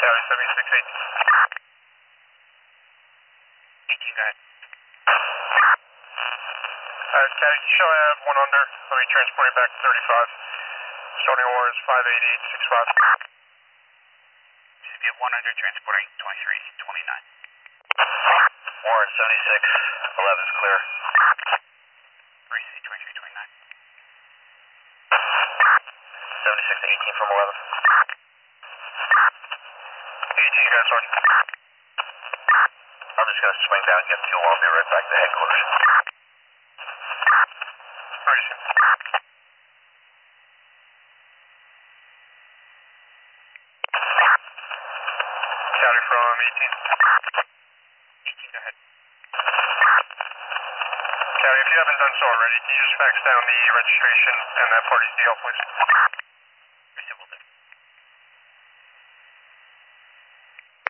County 7618. 18, go ahead. County, show I have one under. Let me transport it back to 35. Starting OR is 58865. Should be at 100, transporting 2329. Warren 7611 is clear. 3C 2329. 7618 from 11. 18, guys, Sergeant. I'm just going to swing down and get fuel. I'll be right back to headquarters. Ready, soon. County from 18. 18, go ahead. County, if you haven't done so already, can you just fax down the registration and that party's deal, please?